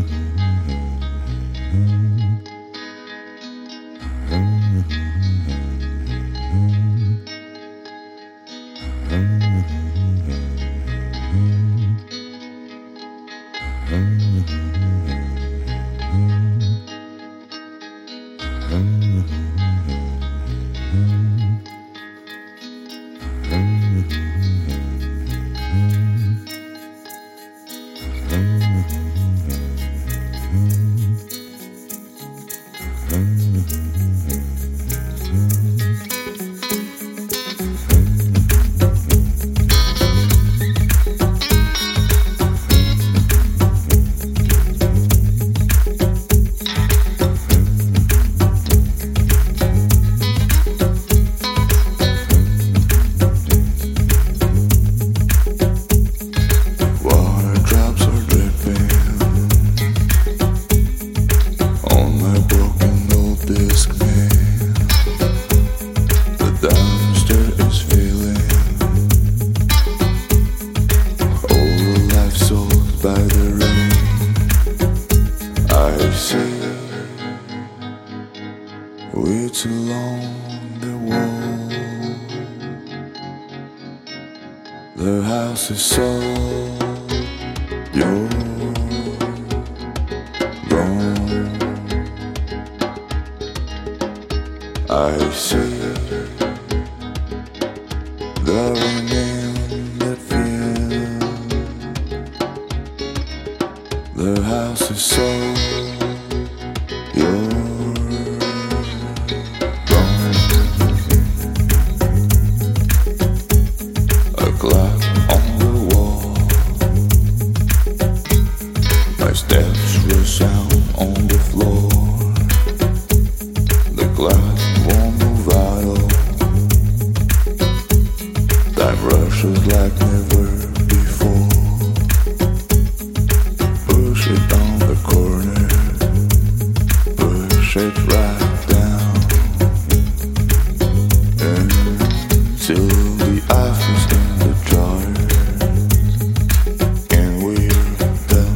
It's along the wall. The house is sold. You're gone. I see the wind that feels. The house is sold. You're clock on the wall. My steps resound on the floor. The clock won't move at all. Time rushes like never before. Push it on the corner. Push it right down. Until the office in the jar, and we're done.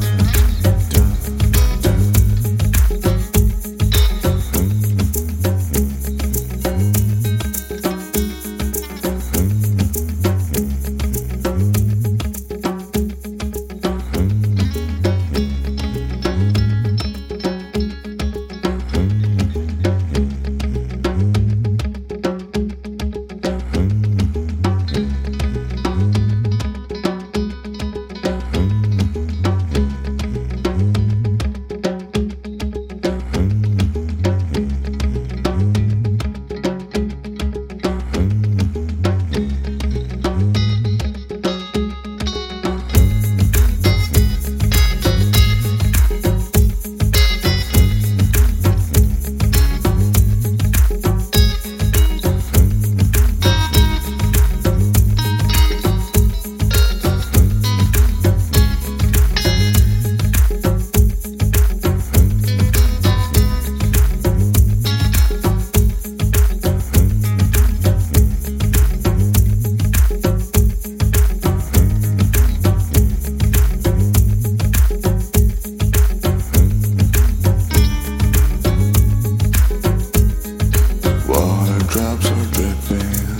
Drops are dripping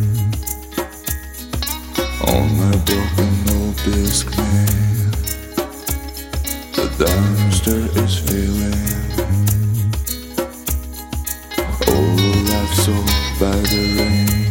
on my broken old Discman. The dumpster is filling. All life sold by the rain.